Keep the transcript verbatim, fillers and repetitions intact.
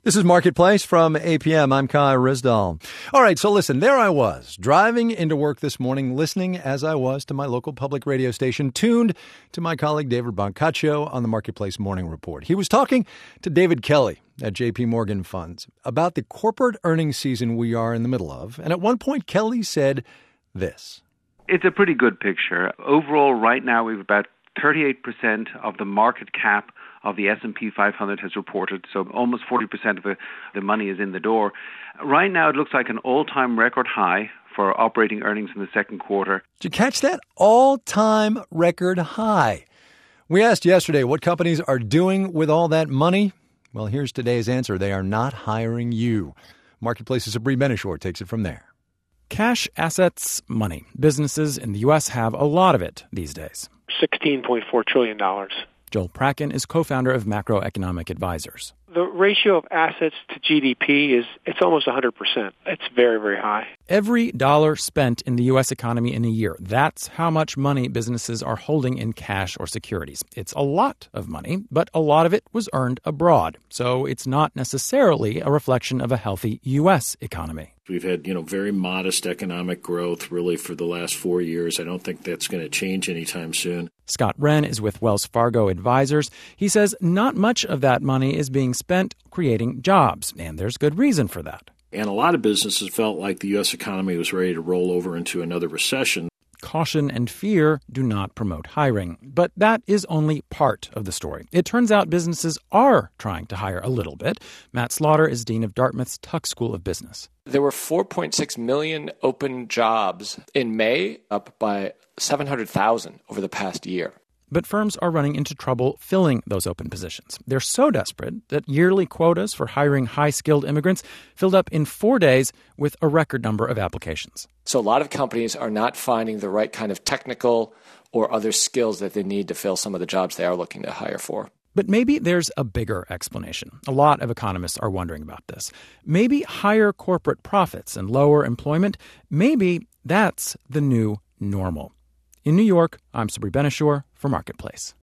This is Marketplace from A P M. I'm Kai Rizdal. All right, so listen, there I was, driving into work this morning, listening as I was to my local public radio station, tuned to my colleague David Boncaccio on the Marketplace Morning Report. He was talking to David Kelly at J P Morgan Funds about the corporate earnings season we are in the middle of. And at one point, Kelly said this. It's a pretty good picture. Overall, right now, we have about thirty-eight percent of the market cap of the S and P five hundred has reported, so almost forty percent of the, the money is in the door. Right now, it looks like an all-time record high for operating earnings in the second quarter. Did you catch that? All-time record high. We asked yesterday what companies are doing with all that money. Well, here's today's answer. They are not hiring you. Marketplace's Sabri Benishore takes it from there. Cash, assets, money. Businesses in the U S have a lot of it these days. sixteen point four trillion dollars. Joel Prakken is co-founder of Macroeconomic Advisors. The ratio of assets to G D P is it's almost one hundred percent. It's very, very high. Every dollar spent in the U S economy in a year, that's how much money businesses are holding in cash or securities. It's a lot of money, but a lot of it was earned abroad. So it's not necessarily a reflection of a healthy U S economy. We've had, you know, very modest economic growth really for the last four years. I don't think that's going to change anytime soon. Scott Wren is with Wells Fargo Advisors. He says not much of that money is being spent creating jobs, and there's good reason for that. And a lot of businesses felt like the U S economy was ready to roll over into another recession. Caution and fear do not promote hiring. But that is only part of the story. It turns out businesses are trying to hire a little bit. Matt Slaughter is dean of Dartmouth's Tuck School of Business. There were four point six million open jobs in May, up by seven hundred thousand over the past year. But firms are running into trouble filling those open positions. They're so desperate that yearly quotas for hiring high-skilled immigrants filled up in four days with a record number of applications. So a lot of companies are not finding the right kind of technical or other skills that they need to fill some of the jobs they are looking to hire for. But maybe there's a bigger explanation. A lot of economists are wondering about this. Maybe higher corporate profits and lower employment, maybe that's the new normal. In New York, I'm Sabri Benishore for Marketplace.